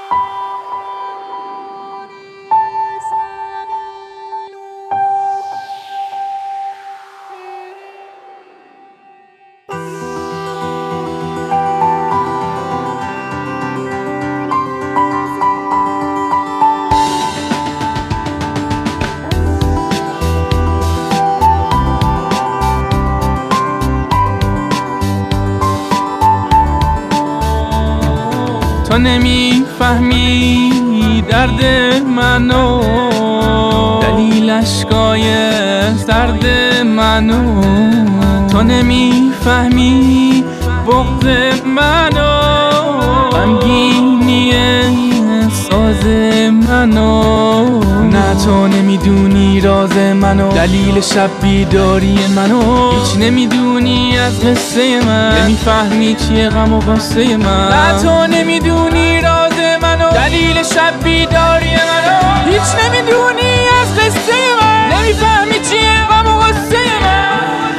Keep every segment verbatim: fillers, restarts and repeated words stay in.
تو نمیفهمی درد منو، دلیل اشکای سرد منو. تو نمیفهمی بغض منو، غمگینی ساز منو. نه تو نمیدونی راز منو، دلیل شب بیداری منو. هیچ نمیدونی از قصه من، نمیفهمی چیه غم و غصه من. نه تو نمیدونی راز منو، دلیل شب بیداری منو. هیچ نمیدونی از قصه من، نمیفهمی چیه غم و غصه من.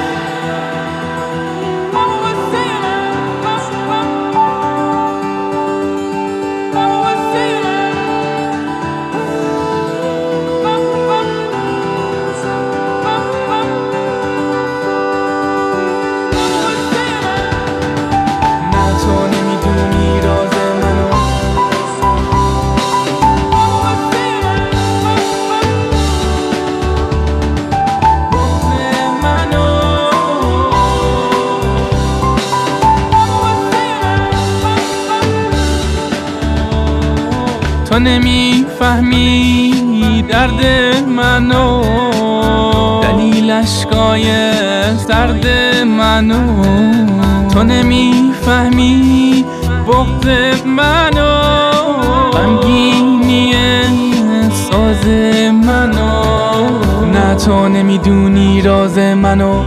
تو نمیفهمی درد منو، دلیل اشکای سرد منو. تو نمیفهمی بغض منو، غمگینی ساز منو. نه تو نمیدونی راز منو،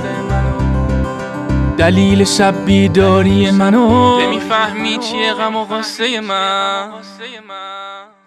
دلیل شب بیداری منو. نمیفهمی چیه غم و غصه من.